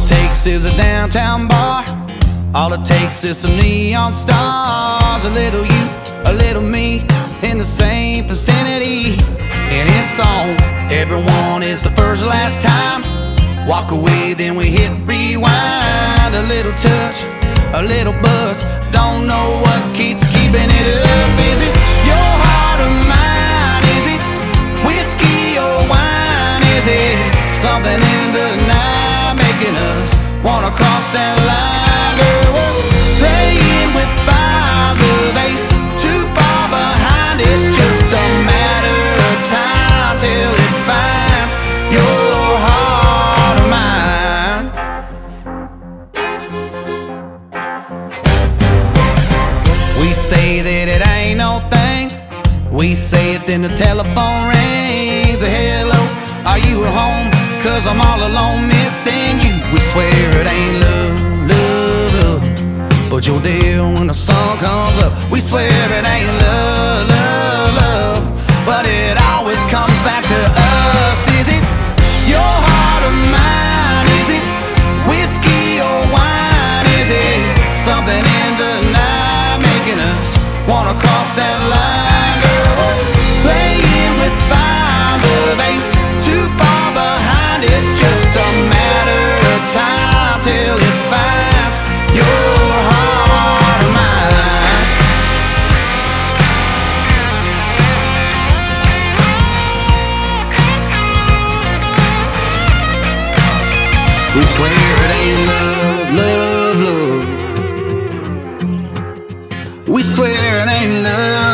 it takes is a downtown bar. All it takes is some neon stars. A little you, a little me, in the same vicinity. And it's on, everyone is the first and last time. Walk away, then we hit rewind. A little touch, a little buzz. Don't know what keeps keeping it up. Is it your heart or mine? Is it whiskey or wine? Is it something in the night making us wanna cross that line? Girl, we're playing with fire, love ain't too far behind. It's just a matter of time till it finds your heart or mine. We say that it ain't no thing. We say it, then the telephone rings. Hello, are you at home? 'Cause I'm all alone missing you. We swear it ain't love, love, love, but you're there when the sun comes up. We swear it ain't love, love, love, but it always comes back to us. Is it your heart or mine? Is it whiskey or wine? Is it something in the night making us wanna cross that line? Girl, playing with fire, love ain't too far behind. It's just a matter of time till it finds your heart or mine. We swear it ain't love, love, love. We swear it ain't love.